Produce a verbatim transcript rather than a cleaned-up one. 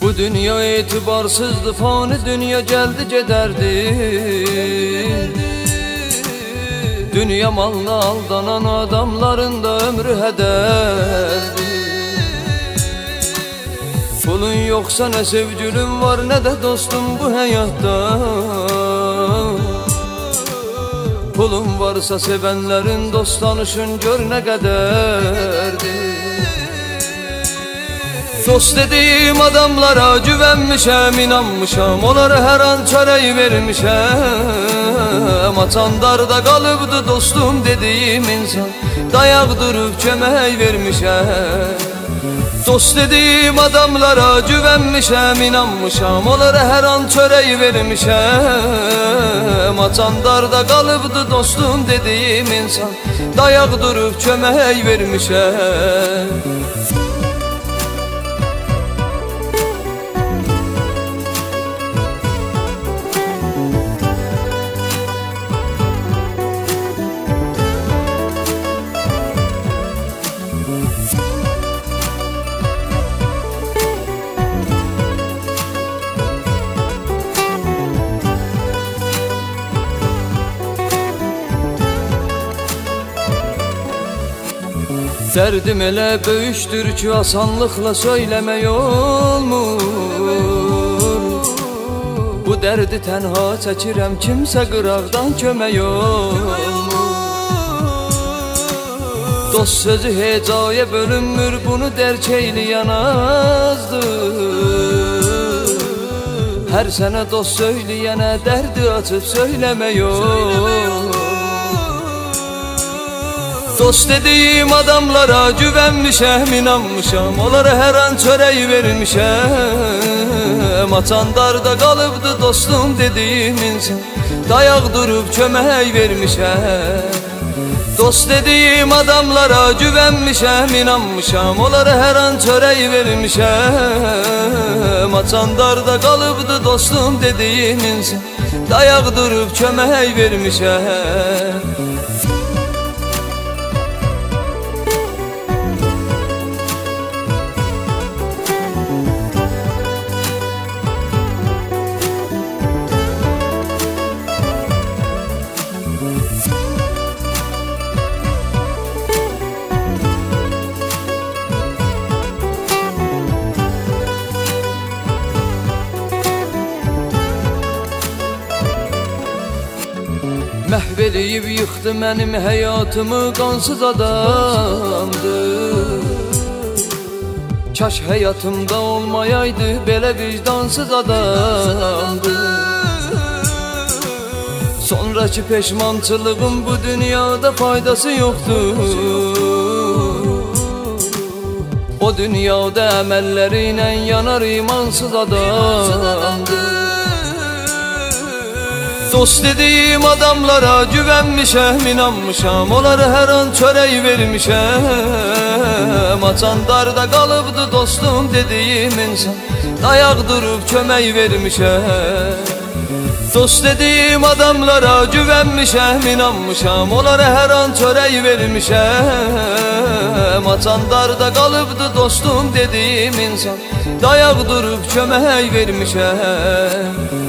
Bu dünya etibarsızdı, fani dünya geldi giderdi. Dünya malına aldanan adamların da ömrü hederdi. Pulun yoksa ne sevgilin var ne de dostum bu hayatta. Pulun varsa sevenlerin dost tanışın gör ne kaderdi. Dost dediğim adamlara güvenmişem, inanmışam, onlara her an çareyi vermişem. Atandarda kalıbdı dostum dediğim insan, dayak durup kömeği vermişem. Dost dediğim adamlara güvenmişem, inanmışam, onlara her an çöreği vermişem. Atandarda kalıbdı dostum dediğim insan, dayak durup kömeği vermişem. Derdim elə böyüşdür ki, asanlıqla söyləmək olmur. Bu dərdi tənha çəkirəm, kimsə qıraqdan kömək olmur. Dost sözü hecaya bölünmür, bunu dərk eyləyən azdır. Hər sənə dost söyləyənə dərdi açıb söyləmək olur. Dost dediğim adamlara güvenmişem, inanmışam, onlara her an çöreği vermişem. Atandarda kalıbdı dostum dediğim insan, dayak durup kömeği vermişem. Dost dediğim adamlara güvenmişem, inanmışam, onlara her an çöreği vermişem. Atandarda kalıbdı dostum dediğim insan, dayak durup kömeği vermişem. Məhv eləyib yıxdı mənim həyatımı qansız adamdır. Kaş həyatımda olmayaydı belə vicdansız adamdır. Sonraki peşmançılığım bu dünyada faydası yoktur. O dünyada əməllərinlə yanar imansız adamdır. Dost dediğim adamlara güvenmişem, inanmışam, onlara her an çöreği vermişem. Atandarda kalıbdı dostum dediğim insan, dayak durup kömeği vermişem. Dost dediğim adamlara güvenmişem, inanmışam, onlara her an çöreği vermişem. Atandarda kalıbdı dostum dediğim insan, dayak durup kömeği vermişem.